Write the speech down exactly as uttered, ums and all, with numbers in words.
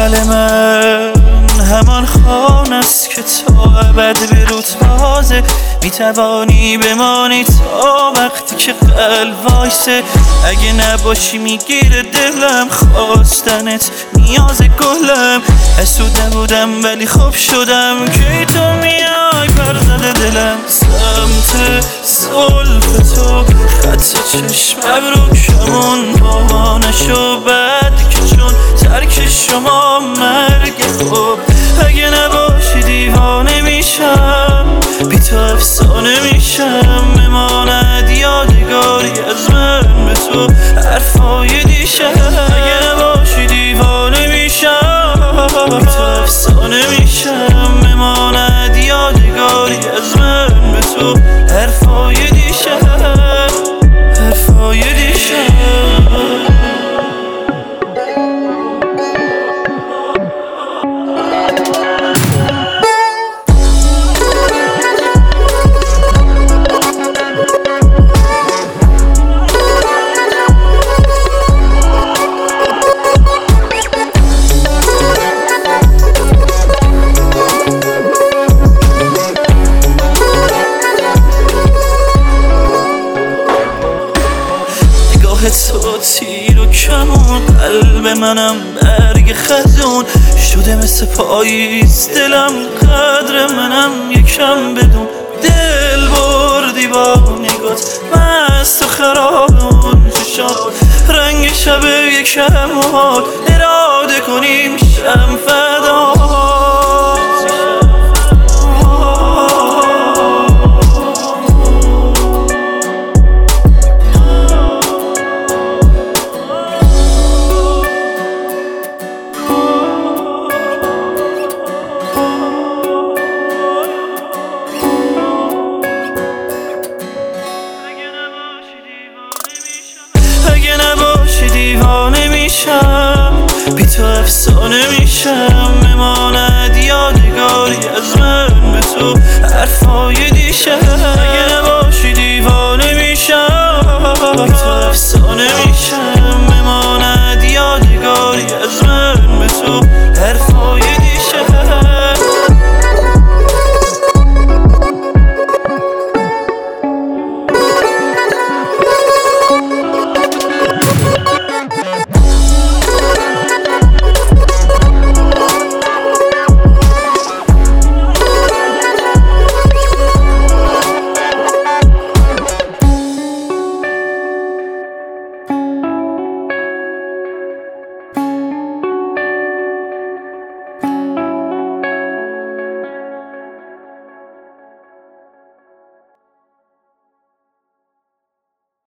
دل من همان خانه است که تا ابد به روت بازه، میتوانی بمانی تا وقتی که قلب وایسه. اگه نباشی میگیره دلم خواستنت نیاز گلم. حسود نبودم ولی خوب شدم که تو میای برزده دلم. سمت زلف تو خط چشم ابروکمون بابانشو بد که چون ترک شما مرگ خوب. اگه نباشی دیوانه میشم، بی تو افسانه میشم، بماند یادگاری از من به تو حرفای دیشب. اگه نباشی دیوانه میشم، بی تو افسانه میشم، بماند یادگاری از من به تو حرفای دیشب، حرفای دیشب. تو تیر و کمون، قلب منم برگ خزون شده مثل پاییز. دلم قدر منم یکم بدون، دل بردی با نگات مست و خرابون چشات. رنگ شب یکم حال اراده کنیم شم فدا. اگه نباشی دیوانه میشم، بی تو افسانه میشم، بماند یادگاری از من به تو حرفای دیشب.